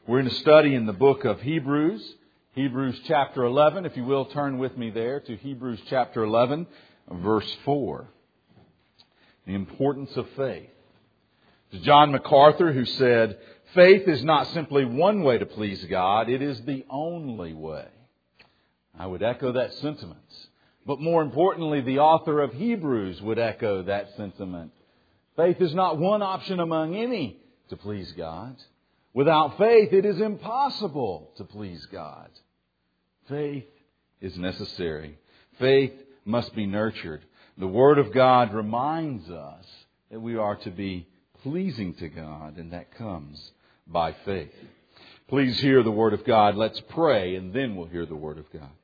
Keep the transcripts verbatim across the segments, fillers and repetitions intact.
We're in a study in the book of Hebrews, Hebrews chapter eleven. If you will, turn with me there to Hebrews chapter eleven, verse four. The importance of faith. It's John MacArthur who said, "Faith is not simply one way to please God, it is the only way." I would echo that sentiment. But more importantly, the author of Hebrews would echo that sentiment. Faith is not one option among any to please God. Without faith, it is impossible to please God. Faith is necessary. Faith must be nurtured. The Word of God reminds us that we are to be pleasing to God, and that comes by faith. Please hear the Word of God. Let's pray, and then we'll hear the Word of God.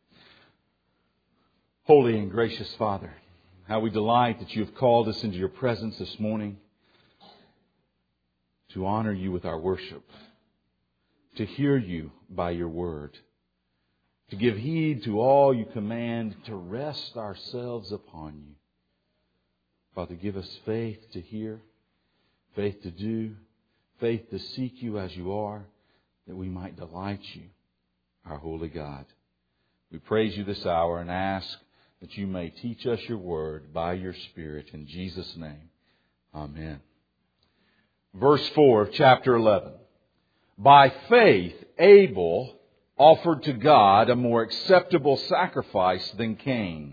Holy and gracious Father, how we delight that you have called us into your presence this morning to honor you with our worship, to hear you by your word, to give heed to all you command, to rest ourselves upon you. Father, give us faith to hear, faith to do, faith to seek you as you are, that we might delight you, our holy God. We praise you this hour and ask that you may teach us your word by your Spirit. In Jesus' name, amen. Verse four of chapter eleven. By faith, Abel offered to God a more acceptable sacrifice than Cain,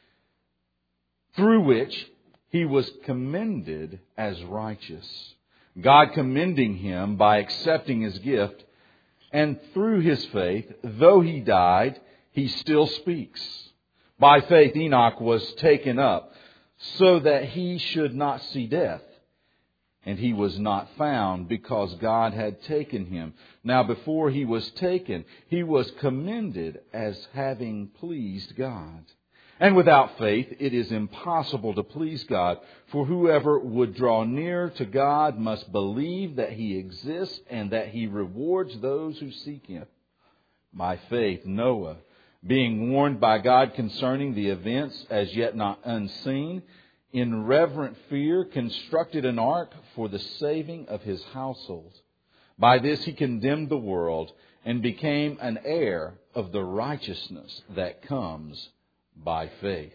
through which he was commended as righteous, God commending him by accepting his gift. And through his faith, though he died, he still speaks. By faith, Enoch was taken up so that he should not see death. And he was not found because God had taken him. Now before he was taken, he was commended as having pleased God. And without faith, it is impossible to please God. For whoever would draw near to God must believe that He exists and that He rewards those who seek Him. By faith, Noah, being warned by God concerning the events as yet not unseen, in reverent fear constructed an ark for the saving of his household. By this he condemned the world and became an heir of the righteousness that comes by faith.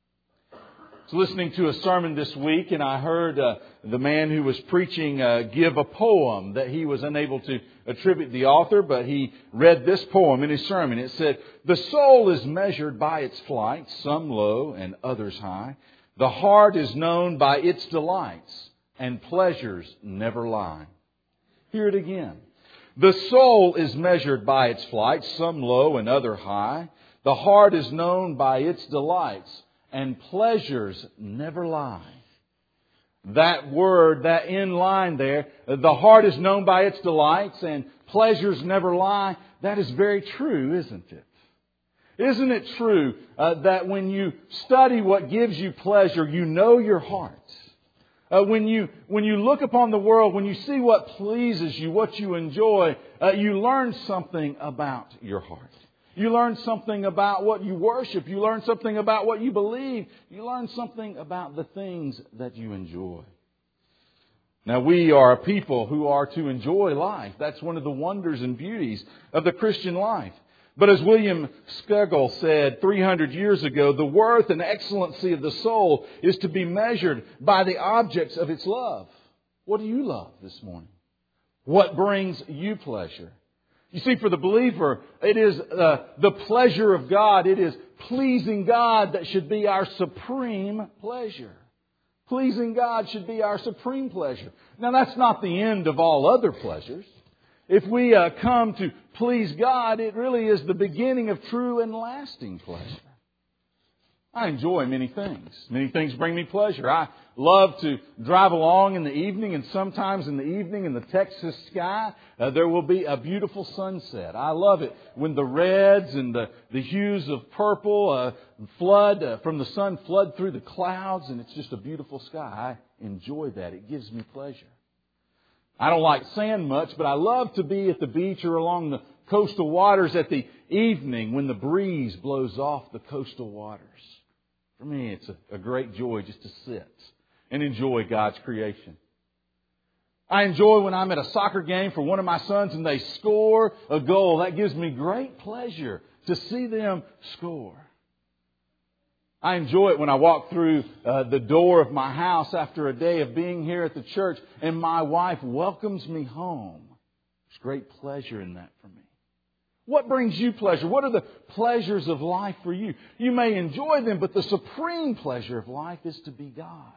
I was listening to a sermon this week, and I heard uh, the man who was preaching uh, give a poem that he was unable to attribute the author, but he read this poem in his sermon. It said, "The soul is measured by its flight, some low and others high. The heart is known by its delights, and pleasures never lie." Hear it again. The soul is measured by its flight, some low and other high. The heart is known by its delights, and pleasures never lie. That word, that in line there, the heart is known by its delights, and pleasures never lie. That is very true, isn't it? Isn't it true uh, that when you study what gives you pleasure, you know your heart? Uh, when you when you look upon the world, when you see what pleases you, what you enjoy, uh, you learn something about your heart. You learn something about what you worship. You learn something about what you believe. You learn something about the things that you enjoy. Now, we are a people who are to enjoy life. That's one of the wonders and beauties of the Christian life. But as William Skegel said three hundred years ago, the worth and excellency of the soul is to be measured by the objects of its love. What do you love this morning? What brings you pleasure? You see, for the believer, it is uh, the pleasure of God. It is pleasing God that should be our supreme pleasure. Pleasing God should be our supreme pleasure. Now, that's not the end of all other pleasures. If we uh, come to please God, it really is the beginning of true and lasting pleasure. I enjoy many things. Many things bring me pleasure. I love to drive along in the evening, and sometimes in the evening in the Texas sky, uh, there will be a beautiful sunset. I love it when the reds and the, the hues of purple uh, flood uh, from the sun flood through the clouds, and it's just a beautiful sky. I enjoy that. It gives me pleasure. I don't like sand much, but I love to be at the beach or along the coastal waters at the evening when the breeze blows off the coastal waters. For me, it's a, a great joy just to sit and enjoy God's creation. I enjoy when I'm at a soccer game for one of my sons and they score a goal. That gives me great pleasure to see them score. I enjoy it when I walk through uh, the door of my house after a day of being here at the church and my wife welcomes me home. There's great pleasure in that for me. What brings you pleasure? What are the pleasures of life for you? You may enjoy them, but the supreme pleasure of life is to be God.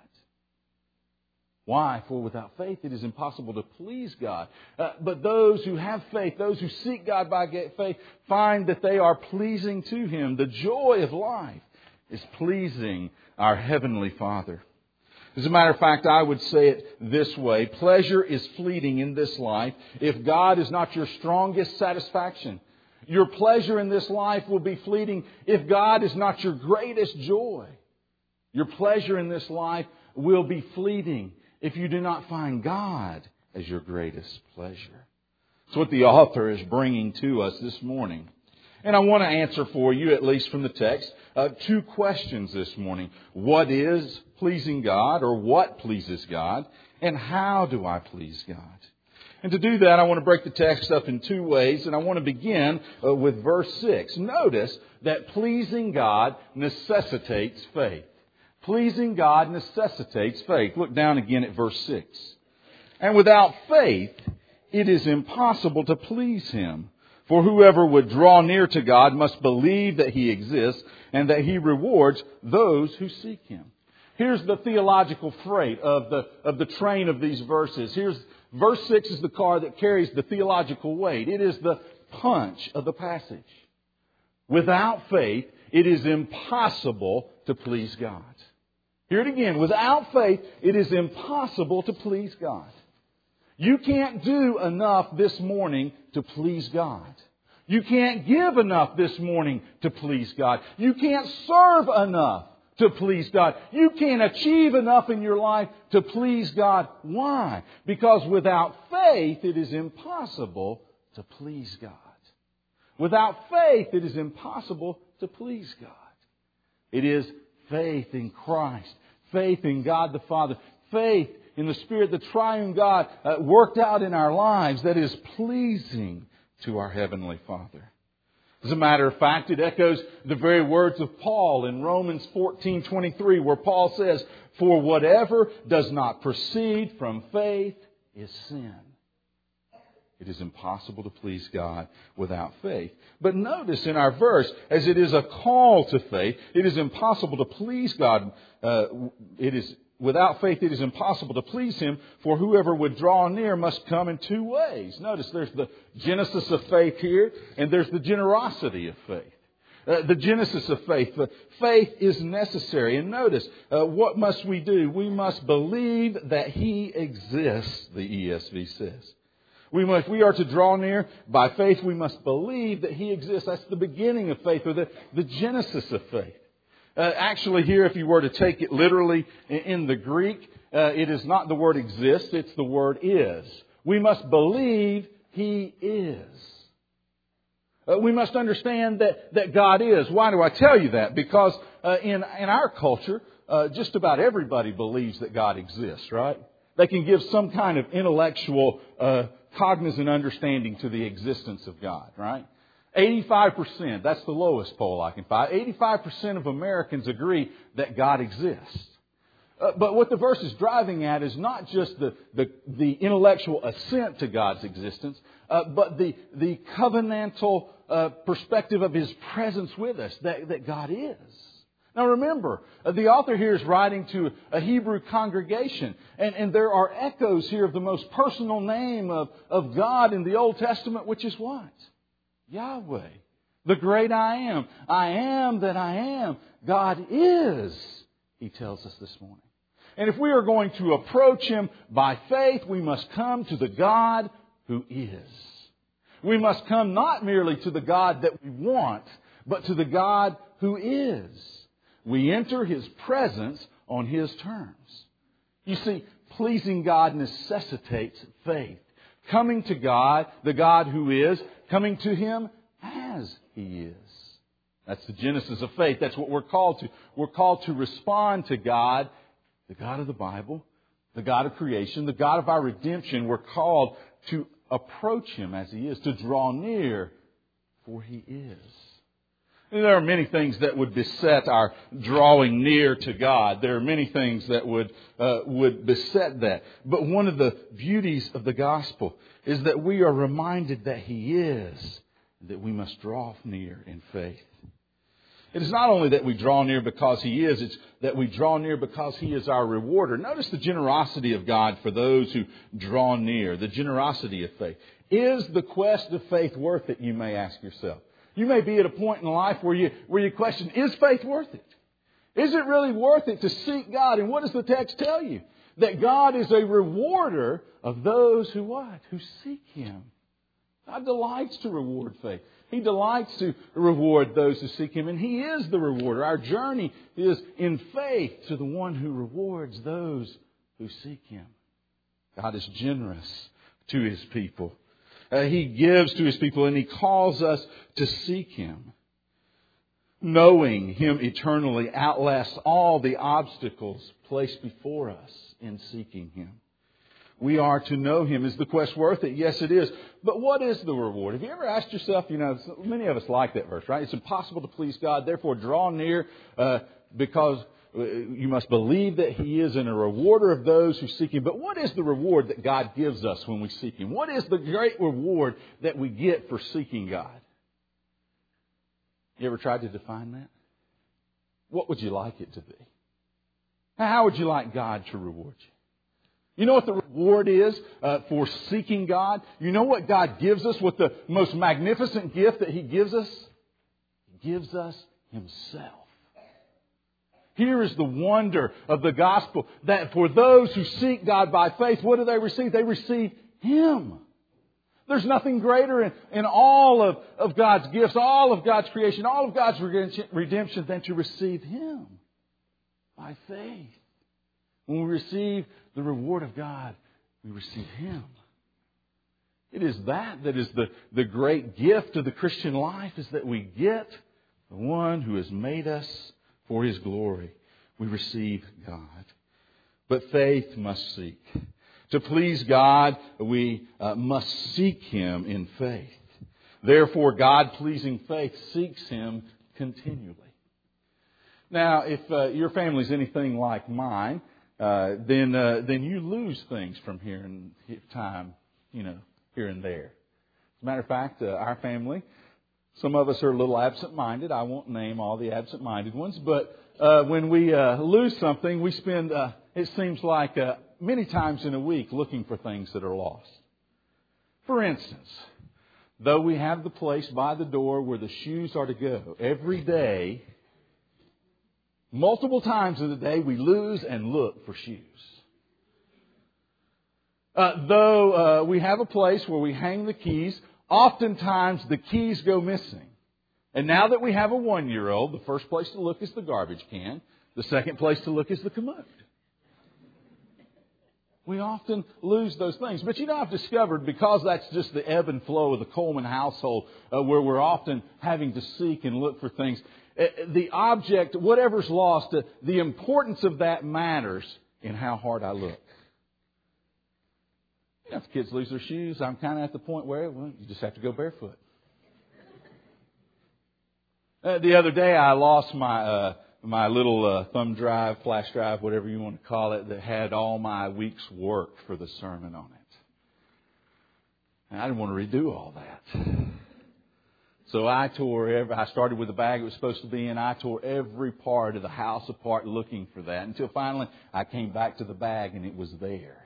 Why? For without faith it is impossible to please God. Uh, but those who have faith, those who seek God by faith, find that they are pleasing to Him. The joy of life is pleasing our Heavenly Father. As a matter of fact, I would say it this way. Pleasure is fleeting in this life if God is not your strongest satisfaction. Your pleasure in this life will be fleeting if God is not your greatest joy. Your pleasure in this life will be fleeting if you do not find God as your greatest pleasure. That's what the author is bringing to us this morning. And I want to answer for you, at least from the text, uh, two questions this morning. What is pleasing God, or what pleases God? And how do I please God? And to do that, I want to break the text up in two ways. And I want to begin uh, with verse six. Notice that pleasing God necessitates faith. Pleasing God necessitates faith. Look down again at verse six. And without faith, it is impossible to please Him. For whoever would draw near to God must believe that He exists and that He rewards those who seek Him. Here's the theological freight of the, of the train of these verses. Here's verse six is the car that carries the theological weight. It is the punch of the passage. Without faith, it is impossible to please God. Hear it again. Without faith, it is impossible to please God. You can't do enough this morning to please God. You can't give enough this morning to please God. You can't serve enough to please God. You can't achieve enough in your life to please God. Why? Because without faith, it is impossible to please God. Without faith, it is impossible to please God. It is faith in Christ, faith in God the Father, faith in the Spirit, the triune God, uh, worked out in our lives that is pleasing to our Heavenly Father. As a matter of fact, it echoes the very words of Paul in Romans fourteen twenty-three, where Paul says, "For whatever does not proceed from faith is sin." It is impossible to please God without faith. But notice in our verse, as it is a call to faith, it is impossible to please God. Uh, it is without faith, it is impossible to please Him, for whoever would draw near must come in two ways. Notice there's the genesis of faith here, and there's the generosity of faith. Uh, the genesis of faith. The faith is necessary. And notice, uh, what must we do? We must believe that He exists, the E S V says. We must, we are to draw near by faith. We must believe that He exists. That's the beginning of faith, or the, the genesis of faith. Uh, actually, here, if you were to take it literally in, in the Greek, uh, it is not the word exists, it's the word is. We must believe He is. Uh, we must understand that, that God is. Why do I tell you that? Because uh, in, in our culture, uh, just about everybody believes that God exists, right? They can give some kind of intellectual, uh, cognizant understanding to the existence of God, right? eighty-five percent, that's the lowest poll I can find. eighty-five percent of Americans agree that God exists. Uh, but what the verse is driving at is not just the, the, the intellectual assent to God's existence, uh, but the, the covenantal uh, perspective of His presence with us, that, that God is. Now remember, uh, the author here is writing to a Hebrew congregation, and, and there are echoes here of the most personal name of, of God in the Old Testament, which is what? Yahweh, the great I am. I am that I am. God is, he tells us this morning. And if we are going to approach Him by faith, we must come to the God who is. We must come not merely to the God that we want, but to the God who is. We enter His presence on His terms. You see, pleasing God necessitates faith. Coming to God, the God who is, coming to Him as He is. That's the genesis of faith. That's what we're called to. We're called to respond to God, the God of the Bible, the God of creation, the God of our redemption, we're called to approach Him as He is, to draw near, for He is. And there are many things that would beset our drawing near to God. There are many things that would uh, would beset that. But one of the beauties of the gospel is that we are reminded that He is, that we must draw near in faith. It is not only that we draw near because He is, it's that we draw near because He is our rewarder. Notice the generosity of God for those who draw near, the generosity of faith. Is the quest of faith worth it, you may ask yourself. You may be at a point in life where you, where you question, is faith worth it? Is it really worth it to seek God? And what does the text tell you? That God is a rewarder of those who what? Who seek Him. God delights to reward faith. He delights to reward those who seek Him, and He is the rewarder. Our journey is in faith to the one who rewards those who seek Him. God is generous to His people. Uh, he gives to His people, and He calls us to seek Him. Knowing Him eternally outlasts all the obstacles placed before us in seeking Him. We are to know Him. Is the quest worth it? Yes, it is. But what is the reward? Have you ever asked yourself, you know, many of us like that verse, right? It's impossible to please God, therefore draw near uh, because you must believe that He is and a rewarder of those who seek Him. But what is the reward that God gives us when we seek Him? What is the great reward that we get for seeking God? You ever tried to define that? What would you like it to be? How would you like God to reward you? You know what the reward is uh, for seeking God? You know what God gives us? What the most magnificent gift that He gives us? He gives us Himself. Here is the wonder of the gospel, that for those who seek God by faith, what do they receive? They receive Him. There's nothing greater in, in all of, of God's gifts, all of God's creation, all of God's redemption than to receive Him by faith. When we receive the reward of God, we receive Him. It is that that is the, the great gift of the Christian life, is that we get the one who has made us for His glory. We receive God. But faith must seek. To please God, we uh, must seek Him in faith. Therefore, God-pleasing faith seeks Him continually. Now, if uh, your family's anything like mine, uh, then uh, then you lose things from here in time, you know, here and there. As a matter of fact, uh, our family, some of us are a little absent-minded. I won't name all the absent-minded ones, but uh, when we uh, lose something, we spend, uh, it seems like, uh, many times in a week looking for things that are lost. For instance, though we have the place by the door where the shoes are to go, every day, multiple times in the day, we lose and look for shoes. Uh, though uh, we have a place where we hang the keys, oftentimes the keys go missing. And now that we have a one-year-old, the first place to look is the garbage can. The second place to look is the commode. We often lose those things. But you know, I've discovered, because that's just the ebb and flow of the Coleman household, uh, where we're often having to seek and look for things, uh, the object, whatever's lost, uh, the importance of that matters in how hard I look. You know, if the kids lose their shoes, I'm kind of at the point where, well, you just have to go barefoot. Uh, the other day, I lost my... Uh, my little uh, thumb drive, flash drive, whatever you want to call it, that had all my week's work for the sermon on it. And I didn't want to redo all that. So I tore every, I started with the bag it was supposed to be in. I tore every part of the house apart looking for that, until finally I came back to the bag and it was there.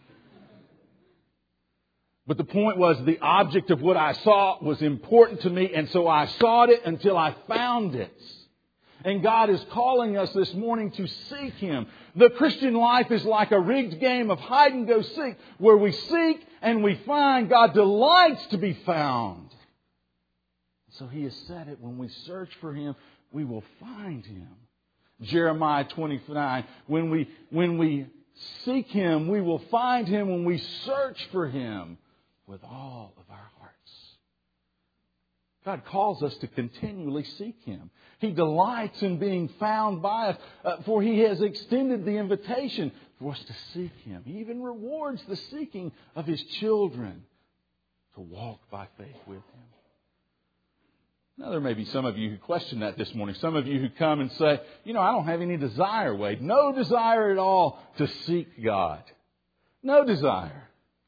But the point was, the object of what I saw was important to me, and so I sought it until I found it. And God is calling us this morning to seek Him. The Christian life is like a rigged game of hide and go seek, where we seek and we find. God delights to be found. So He has said it, when we search for Him, we will find Him. Jeremiah twenty-nine, when we, when we seek Him, we will find Him when we search for Him with all of our hearts. God calls us to continually seek Him. He delights in being found by us, uh, for He has extended the invitation for us to seek Him. He even rewards the seeking of His children to walk by faith with Him. Now, there may be some of you who question that this morning. Some of you who come and say, you know, I don't have any desire, Wade. No desire at all to seek God. No desire.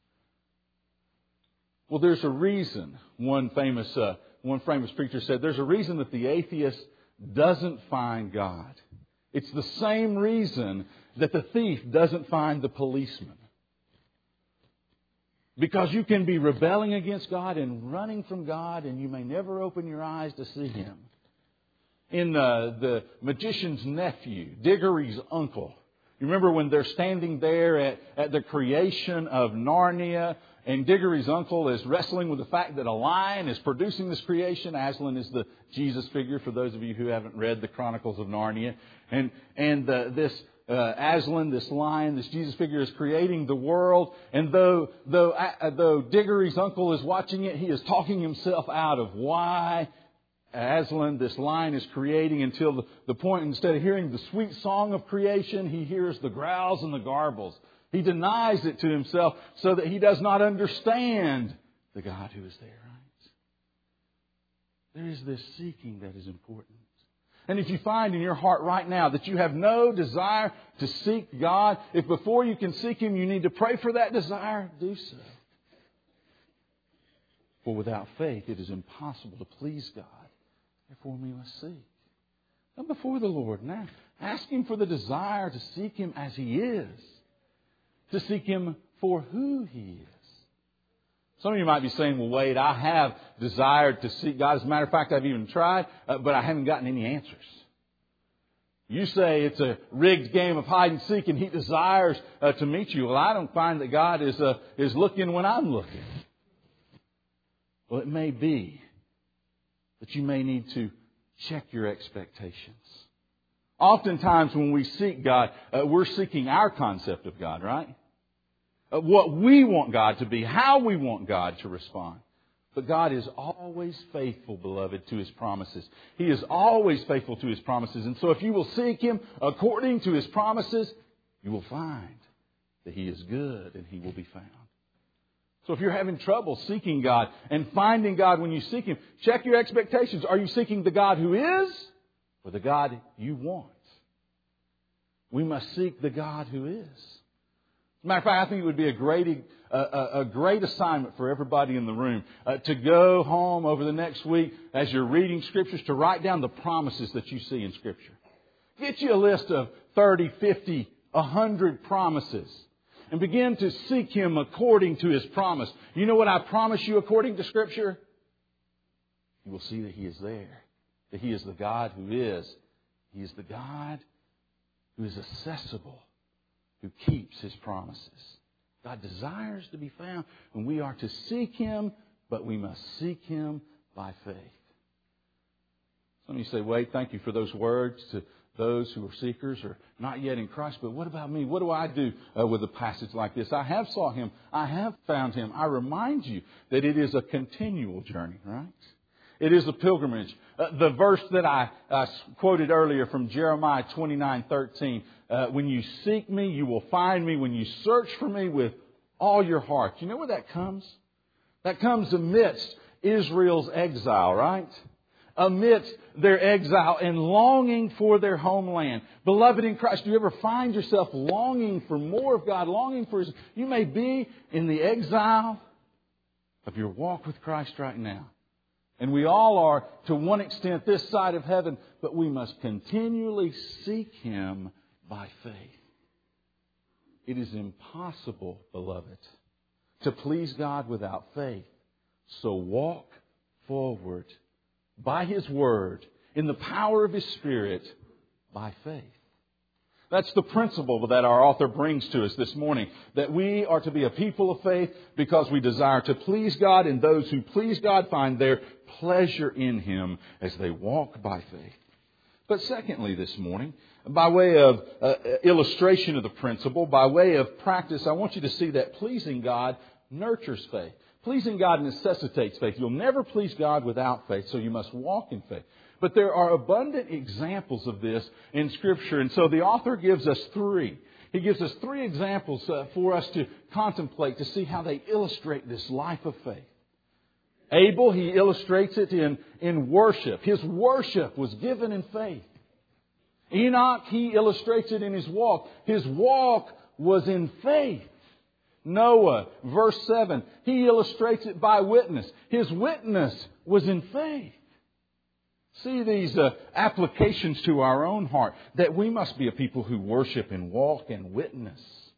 Well, there's a reason. One famous, uh, one famous preacher said, there's a reason that the atheist doesn't find God. It's the same reason that the thief doesn't find the policeman. Because you can be rebelling against God and running from God, and you may never open your eyes to see Him. In uh, The Magician's Nephew, Diggory's uncle, you remember when they're standing there at, at the creation of Narnia, and Diggory's uncle is wrestling with the fact that a lion is producing this creation. Aslan is the Jesus figure, for those of you who haven't read the Chronicles of Narnia. And, and uh, this uh, Aslan, this lion, this Jesus figure is creating the world. And though, though, uh, though Diggory's uncle is watching it, he is talking himself out of why Aslan, this lion, is creating, until the, the point, instead of hearing the sweet song of creation, he hears the growls and the garbles. He denies it to himself so that he does not understand the God who is there, right? There is this seeking that is important. And if you find in your heart right now that you have no desire to seek God, if before you can seek Him you need to pray for that desire, do so. For without faith it is impossible to please God. Therefore we must seek. Come before the Lord now. Ask Him for the desire to seek Him as He is. To seek Him for who He is. Some of you might be saying, well, Wade, I have desired to seek God. As a matter of fact, I've even tried, uh, but I haven't gotten any answers. You say it's a rigged game of hide and seek and He desires uh, to meet you. Well, I don't find that God is, uh, is looking when I'm looking. Well, it may be that you may need to check your expectations. Oftentimes when we seek God, uh, we're seeking our concept of God, right? Uh, what we want God to be, how we want God to respond. But God is always faithful, beloved, to His promises. He is always faithful to His promises. And so if you will seek Him according to His promises, you will find that He is good and He will be found. So if you're having trouble seeking God and finding God when you seek Him, check your expectations. Are you seeking the God who is or the God you want? We must seek the God who is. As a matter of fact, I think it would be a great, uh, a great assignment for everybody in the room uh, to go home over the next week as you're reading Scriptures to write down the promises that you see in Scripture. Get you a list of thirty, fifty, one hundred promises and begin to seek Him according to His promise. You know what I promise you according to Scripture? You will see that He is there. That He is the God who is. He is the God who is accessible, who keeps His promises. God desires to be found, and we are to seek Him, but we must seek Him by faith. Some of you say, Wade, thank you for those words to those who are seekers or not yet in Christ, but what about me? What do I do uh, with a passage like this? I have sought Him. I have found Him. I remind you that it is a continual journey, right? It is a pilgrimage. Uh, the verse that I uh, quoted earlier from Jeremiah twenty-nine thirteen, uh, when you seek me, you will find me. When you search for me with all your heart. You know where that comes? That comes amidst Israel's exile, right? Amidst their exile and longing for their homeland. Beloved in Christ, do you ever find yourself longing for more of God, longing for His... You may be in the exile of your walk with Christ right now. And we all are, to one extent, this side of heaven, but we must continually seek Him by faith. It is impossible, beloved, to please God without faith. So walk forward by His Word, in the power of His Spirit, by faith. That's the principle that our author brings to us this morning, that we are to be a people of faith because we desire to please God, and those who please God find their pleasure in Him as they walk by faith. But secondly this morning, by way of uh, illustration of the principle, by way of practice, I want you to see that pleasing God nurtures faith. Pleasing God necessitates faith. You'll never please God without faith, so you must walk in faith. But there are abundant examples of this in Scripture, and so the author gives us three. He gives us three examples uh, for us to contemplate, to see how they illustrate this life of faith. Abel, he illustrates it in, in worship. His worship was given in faith. Enoch, he illustrates it in his walk. His walk was in faith. Noah, verse seven, he illustrates it by witness. His witness was in faith. See these uh, applications to our own heart, that we must be a people who worship and walk and witness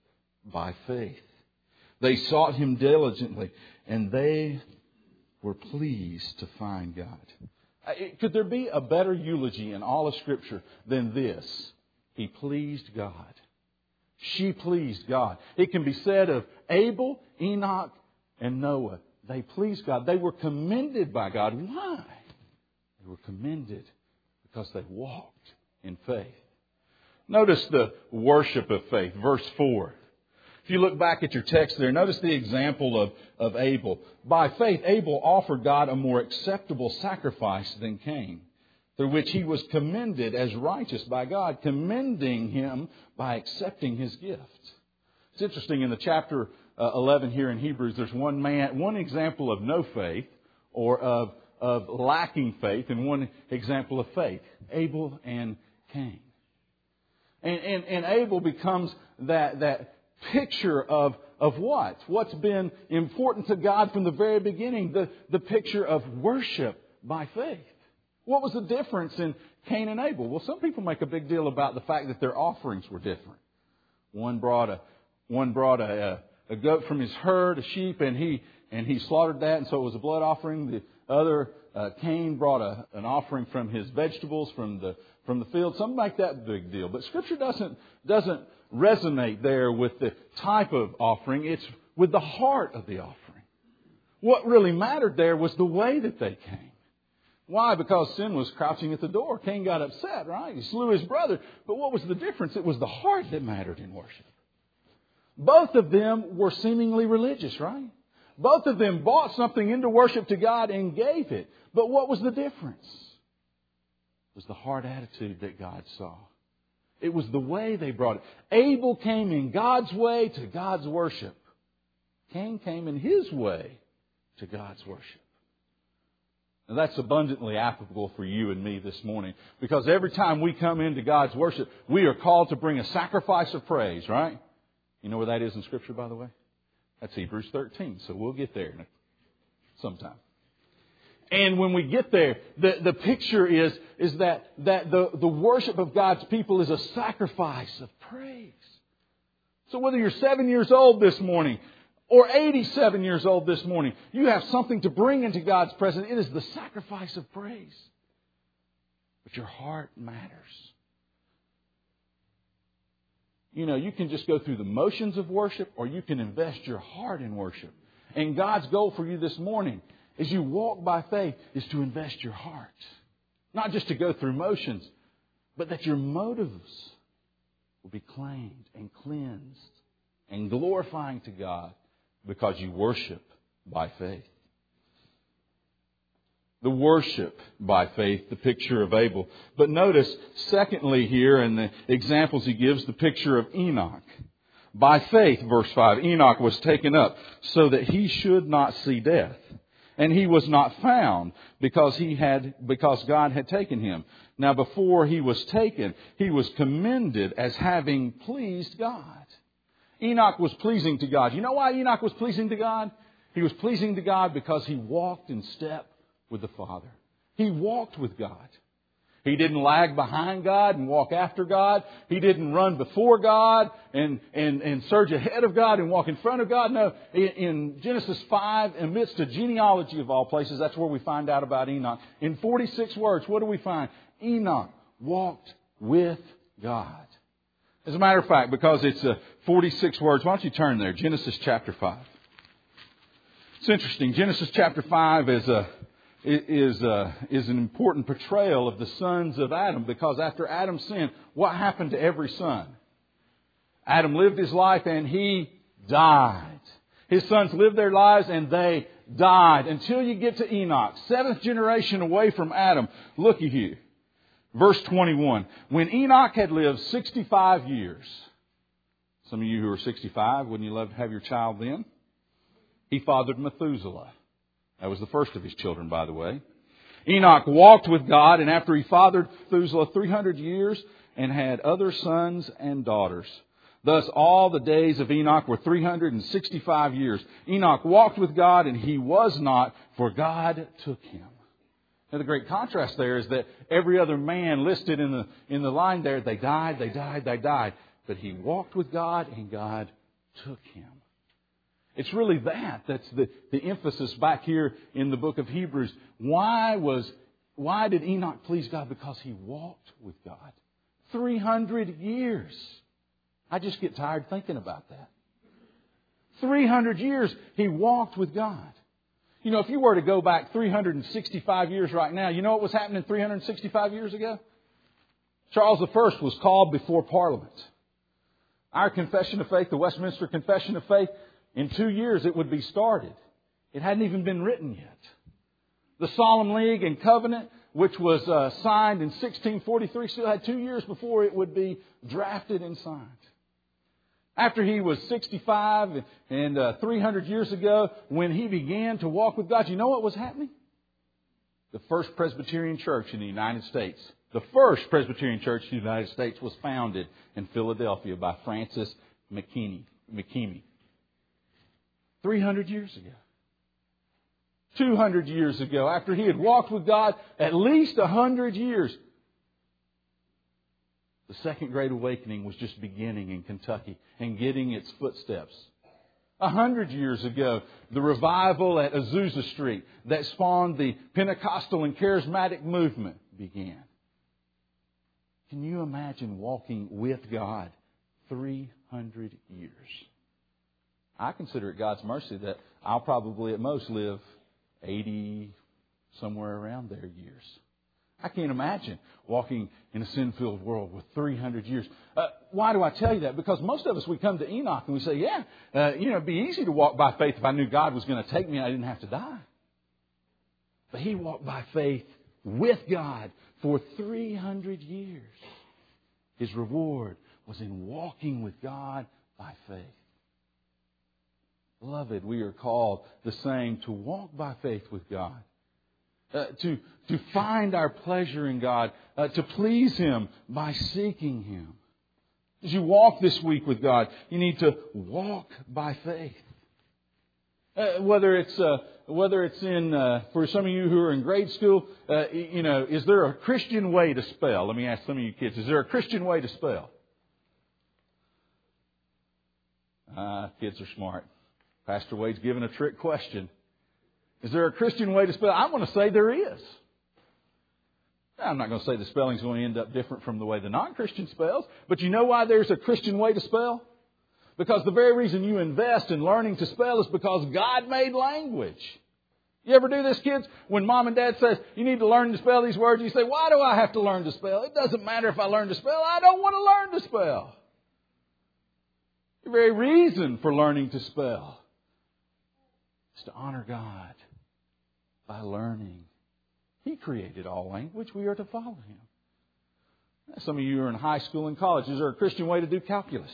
by faith. They sought Him diligently, and they were pleased to find God. Could there be a better eulogy in all of Scripture than this? He pleased God. She pleased God. It can be said of Abel, Enoch, and Noah. They pleased God. They were commended by God. Why? They were commended because they walked in faith. Notice the worship of faith. Verse four. If you look back at your text there, notice the example of, of Abel. By faith, Abel offered God a more acceptable sacrifice than Cain, through which he was commended as righteous by God, commending him by accepting his gift. It's interesting, in the chapter uh, eleven here in Hebrews, there's one man, one example of no faith, or of, of lacking faith, and one example of faith, Abel and Cain. And, and, and Abel becomes that, that picture of, of what? What's been important to God from the very beginning, the, the picture of worship by faith. What was the difference in Cain and Abel? Well, some people make a big deal about the fact that their offerings were different. One brought a one brought a, a goat from his herd, a sheep, and he and he slaughtered that, and so it was a blood offering. The other, uh, Cain, brought a, an offering from his vegetables from the from the field. Something like that big deal. But Scripture doesn't doesn't resonate there with the type of offering. It's with the heart of the offering. What really mattered there was the way that they came. Why? Because sin was crouching at the door. Cain got upset, right? He slew his brother. But what was the difference? It was the heart that mattered in worship. Both of them were seemingly religious, right? Both of them bought something into worship to God and gave it. But what was the difference? It was the heart attitude that God saw. It was the way they brought it. Abel came in God's way to God's worship. Cain came in his way to God's worship. And that's abundantly applicable for you and me this morning. Because every time we come into God's worship, we are called to bring a sacrifice of praise, right? You know where that is in Scripture, by the way? That's Hebrews thirteen. So we'll get there sometime. And when we get there, the, the picture is, is that, that the, the worship of God's people is a sacrifice of praise. So whether you're seven years old this morning, or eighty-seven years old this morning, you have something to bring into God's presence. It is the sacrifice of praise. But your heart matters. You know, you can just go through the motions of worship, or you can invest your heart in worship. And God's goal for you this morning, as you walk by faith, is to invest your heart. Not just to go through motions, but that your motives will be claimed and cleansed and glorifying to God, because you worship by faith. The worship by faith, the picture of Abel. But notice, secondly here in the examples he gives, the picture of Enoch. By faith, verse five, Enoch was taken up so that he should not see death. And he was not found because he had because God had taken him. Now before he was taken, he was commended as having pleased God. Enoch was pleasing to God. You know why Enoch was pleasing to God? He was pleasing to God because he walked in step with the Father. He walked with God. He didn't lag behind God and walk after God. He didn't run before God and, and, and surge ahead of God and walk in front of God. No, in, in Genesis five, amidst a genealogy of all places, that's where we find out about Enoch. In forty-six words, what do we find? Enoch walked with God. As a matter of fact, because it's uh, forty-six words, why don't you turn there? Genesis chapter five. It's interesting. Genesis chapter five is a is uh, is an important portrayal of the sons of Adam, because after Adam sinned, what happened to every son? Adam lived his life and he died. His sons lived their lives and they died until you get to Enoch, seventh generation away from Adam. Looky here. Verse twenty-one. When Enoch had lived sixty-five years. Some of you who are sixty-five, wouldn't you love to have your child then? He fathered Methuselah. That was the first of his children, by the way. Enoch walked with God, and after he fathered Methuselah three hundred years and had other sons and daughters. Thus all the days of Enoch were three hundred sixty-five years. Enoch walked with God, and he was not, for God took him. Now the great contrast there is that every other man listed in the in the line there, they died, they died, they died. But he walked with God, and God took him. It's really that. That's the, the emphasis back here in the book of Hebrews. Why was, why did Enoch please God? Because he walked with God. three hundred years. I just get tired thinking about that. three hundred years he walked with God. You know, if you were to go back three hundred sixty-five years right now, you know what was happening three hundred sixty-five years ago? Charles the First was called before Parliament. Our Confession of Faith, the Westminster Confession of Faith, in two years it would be started. It hadn't even been written yet. The Solemn League and Covenant, which was uh, signed in sixteen forty-three, still had two years before it would be drafted and signed. After he was sixty-five and uh, three hundred years ago, when he began to walk with God, you know what was happening? The First Presbyterian Church in the United States. The first Presbyterian Church in the United States was founded in Philadelphia by Francis McKinney, McKinney. three hundred years ago. two hundred years ago, after he had walked with God at least one hundred years. The Second Great Awakening was just beginning in Kentucky and getting its footsteps. A hundred years ago, the revival at Azusa Street that spawned the Pentecostal and Charismatic movement began. Can you imagine walking with God three hundred years? I consider it God's mercy that I'll probably at most live eighty, somewhere around there years. I can't imagine walking in a sin-filled world with three hundred years. Uh, why do I tell you that? Because most of us, we come to Enoch and we say, yeah, uh, you know, it'd be easy to walk by faith if I knew God was going to take me and I didn't have to die. But he walked by faith with God for three hundred years. His reward was in walking with God by faith. Beloved, we are called the same, to walk by faith with God. Uh, to, to find our pleasure in God, uh, to please Him by seeking Him. As you walk this week with God, you need to walk by faith. Uh, whether it's uh, whether it's in uh, for some of you who are in grade school, uh, you know, is there a Christian way to spell? Let me ask some of you kids: is there a Christian way to spell? Ah, uh, kids are smart. Pastor Wade's given a trick question. Is there a Christian way to spell? I want to say there is. I'm not going to say the spelling's going to end up different from the way the non-Christian spells. But you know why there's a Christian way to spell? Because the very reason you invest in learning to spell is because God made language. You ever do this, kids? When mom and dad says, you need to learn to spell these words, you say, why do I have to learn to spell? It doesn't matter if I learn to spell. I don't want to learn to spell. The very reason for learning to spell is to honor God by learning. He created all language. We are to follow Him. Some of you are in high school and college. Is there a Christian way to do calculus?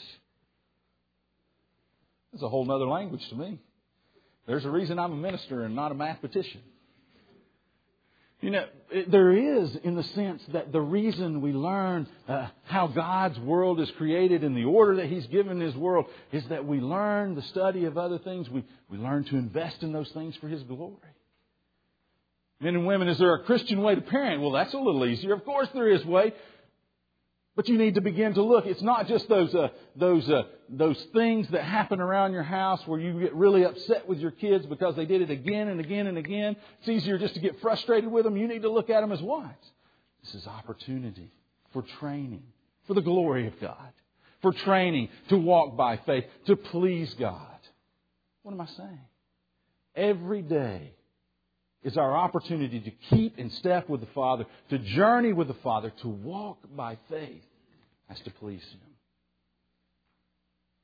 It's a whole other language to me. There's a reason I'm a minister and not a mathematician. You know, there is, in the sense that the reason we learn uh, how God's world is created and the order that He's given His world is that we learn the study of other things. We, we learn to invest in those things for His glory. Men and women, is there a Christian way to parent? Well, that's a little easier. Of course there is way. But you need to begin to look. It's not just those uh, those uh, those things that happen around your house where you get really upset with your kids because they did it again and again and again. It's easier just to get frustrated with them. You need to look at them as wives. This is opportunity for training, for the glory of God, for training to walk by faith, to please God. What am I saying? Every day is our opportunity to keep in step with the Father, to journey with the Father, to walk by faith as to please Him.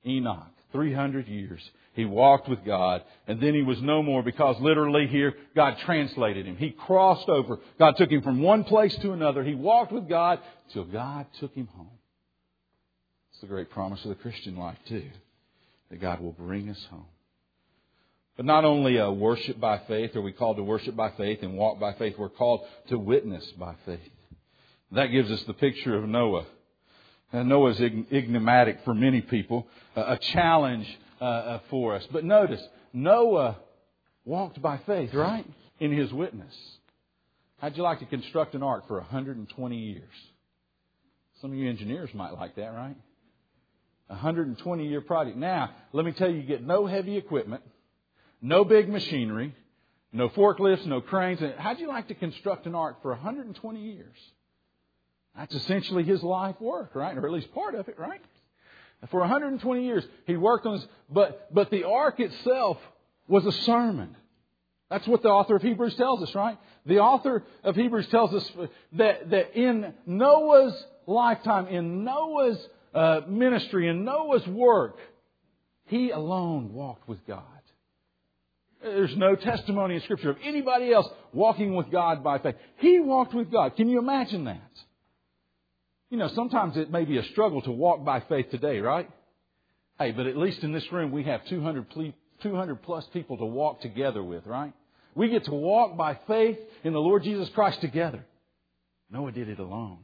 Enoch, three hundred years. He walked with God, and then he was no more because literally here, God translated him. He crossed over. God took him from one place to another. He walked with God till God took him home. It's the great promise of the Christian life, too, that God will bring us home. But not only uh, worship by faith, are we called to worship by faith and walk by faith, we're called to witness by faith. That gives us the picture of Noah. And Noah's enigmatic for many people, uh, a challenge uh, for us. But notice, Noah walked by faith, right? In his witness. How'd you like to construct an ark for one hundred twenty years? Some of you engineers might like that, right? A one hundred twenty year project. Now, let me tell you, you get no heavy equipment, no big machinery, no forklifts, no cranes. How'd you like to construct an ark for one hundred twenty years? That's essentially his life work, right? Or at least part of it, right? For one hundred twenty years, he worked on this. But, but the ark itself was a sermon. That's what the author of Hebrews tells us, right? The author of Hebrews tells us that, that in Noah's lifetime, in Noah's uh, ministry, in Noah's work, he alone walked with God. There's no testimony in Scripture of anybody else walking with God by faith. He walked with God. Can you imagine that? You know, sometimes it may be a struggle to walk by faith today, right? Hey, but at least in this room we have two hundred, two hundred plus people to walk together with, right? We get to walk by faith in the Lord Jesus Christ together. Noah did it alone.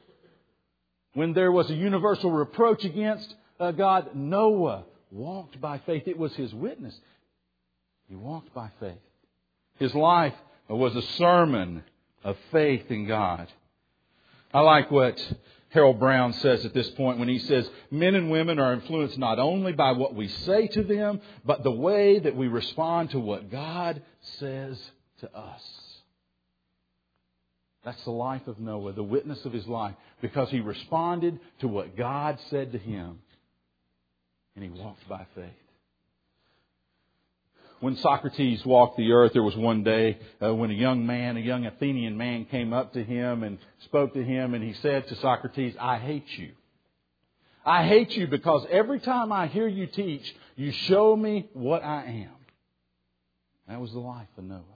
When there was a universal reproach against uh, God, Noah walked by faith. It was his witness. He walked by faith. His life was a sermon of faith in God. I like what Harold Brown says at this point when he says, men and women are influenced not only by what we say to them, but the way that we respond to what God says to us. That's the life of Noah, the witness of his life, because he responded to what God said to him, and he walked by faith. When Socrates walked the earth, there was one day uh, when a young man, a young Athenian man came up to him and spoke to him, and he said to Socrates, I hate you. I hate you because every time I hear you teach, you show me what I am. That was the life of Noah.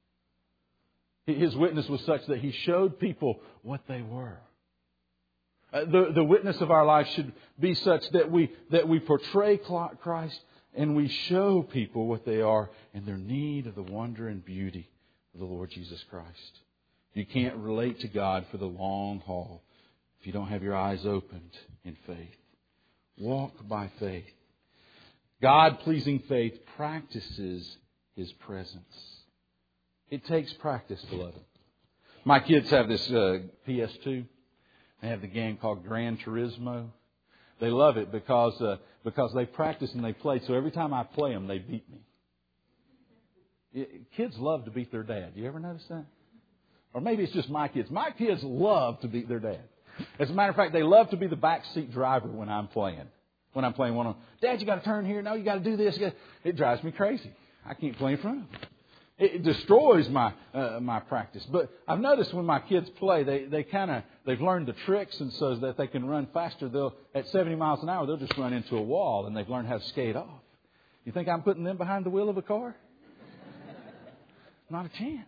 His witness was such that he showed people what they were. Uh, the, the witness of our life should be such that we, that we portray Christ and we show people what they are in their need of the wonder and beauty of the Lord Jesus Christ. You can't relate to God for the long haul if you don't have your eyes opened in faith. Walk by faith. God-pleasing faith practices His presence. It takes practice, beloved. My kids have this uh, P S two. They have the game called Gran Turismo. They love it because uh, because they practice and they play. So every time I play them, they beat me. It, kids love to beat their dad. You ever notice that? Or maybe it's just my kids. My kids love to beat their dad. As a matter of fact, they love to be the backseat driver when I'm playing. When I'm playing one of them. Dad, you got to turn here. No, you got to do this. It drives me crazy. I can't play in front of them. It destroys my uh, my practice. But I've noticed when my kids play, they, they kind of, they've learned the tricks, and so that they can run faster. They'll, at seventy miles an hour, they'll just run into a wall, and they've learned how to skate off. You think I'm putting them behind the wheel of a car? Not a chance.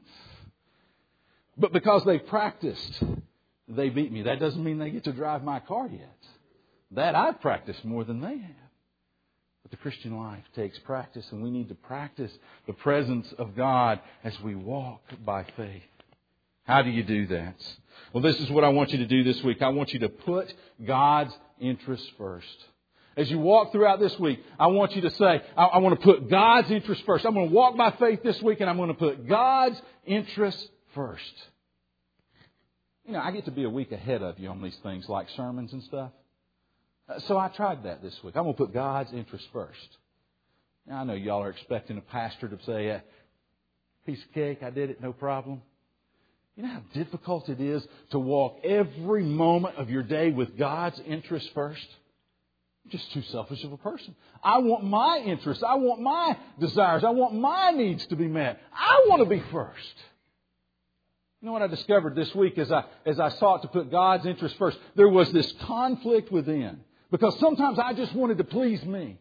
But because they've practiced, they beat me. That doesn't mean they get to drive my car yet. That I've practiced more than they have. But the Christian life takes practice, and we need to practice the presence of God as we walk by faith. How do you do that? Well, this is what I want you to do this week. I want you to put God's interests first. As you walk throughout this week, I want you to say, I, I want to put God's interests first. I'm going to walk by faith this week, and I'm going to put God's interests first. You know, I get to be a week ahead of you on these things like sermons and stuff. So I tried that this week. I'm going to put God's interest first. Now, I know y'all are expecting a pastor to say, a piece of cake, I did it, no problem. You know how difficult it is to walk every moment of your day with God's interest first? I'm just too selfish of a person. I want my interests. I want my desires. I want my needs to be met. I want to be first. You know what I discovered this week as I, as I sought to put God's interest first? There was this conflict within because sometimes I just wanted to please me.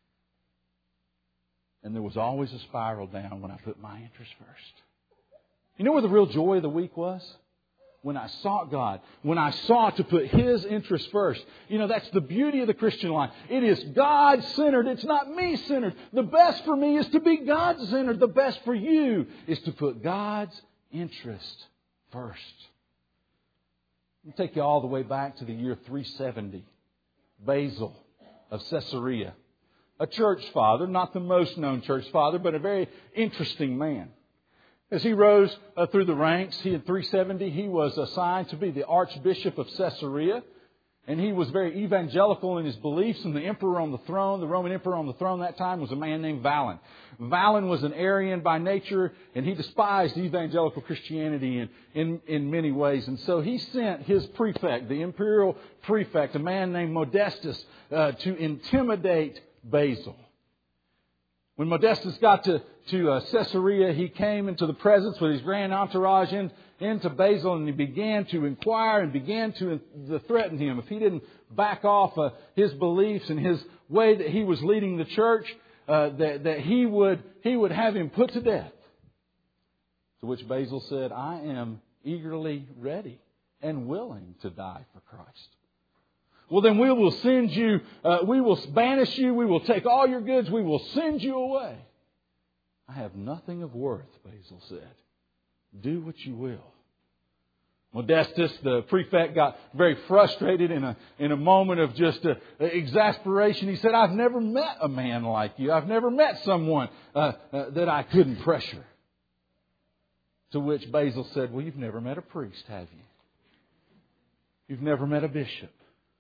And there was always a spiral down when I put my interest first. You know where the real joy of the week was? When I sought God. When I sought to put His interest first. You know, that's the beauty of the Christian life. It is God-centered. It's not me-centered. The best for me is to be God-centered. The best for you is to put God's interest first. I'll take you all the way back to the year three seventy. Basil of Caesarea. A church father, not the most known church father, but a very interesting man. As he rose uh, through the ranks, he in three seventy, he was assigned to be the Archbishop of Caesarea. And he was very evangelical in his beliefs. And the emperor on the throne, the Roman emperor on the throne that time, was a man named Valens. Valens was an Arian by nature, and he despised evangelical Christianity in, in, in many ways. And so he sent his prefect, the imperial prefect, a man named Modestus, uh, to intimidate Basil. When Modestus got to, to uh, Caesarea, he came into the presence with his grand entourage in, into Basil, and he began to inquire and began to, to threaten him. If he didn't back off uh, his beliefs and his way that he was leading the church, uh, that, that he would he would have him put to death. To which Basil said, I am eagerly ready and willing to die for Christ. Well, then we will send you, uh, we will banish you, we will take all your goods, we will send you away. I have nothing of worth, Basil said. Do what you will. Modestus, the prefect, got very frustrated in a in a moment of just uh, exasperation. He said, I've never met a man like you. I've never met someone uh, uh, that I couldn't pressure. To which Basil said, well, you've never met a priest, have you? You've never met a bishop.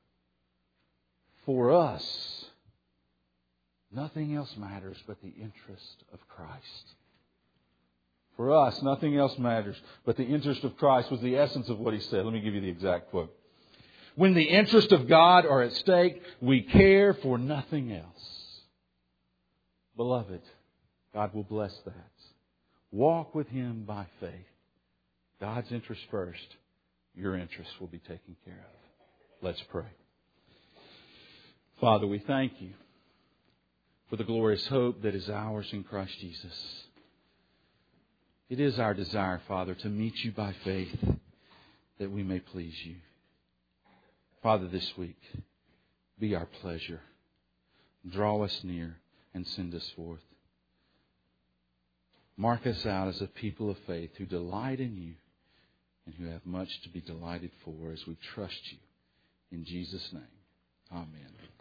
For us, nothing else matters but the interest of Christ. For us, nothing else matters but the interest of Christ was the essence of what he said. Let me give you the exact quote. When the interests of God are at stake, we care for nothing else. Beloved, God will bless that. Walk with Him by faith. God's interest first. Your interests will be taken care of. Let's pray. Father, we thank You for the glorious hope that is ours in Christ Jesus. It is our desire, Father, to meet You by faith that we may please You. Father, this week, be our pleasure. Draw us near and send us forth. Mark us out as a people of faith who delight in You and who have much to be delighted for as we trust You. In Jesus' name, amen.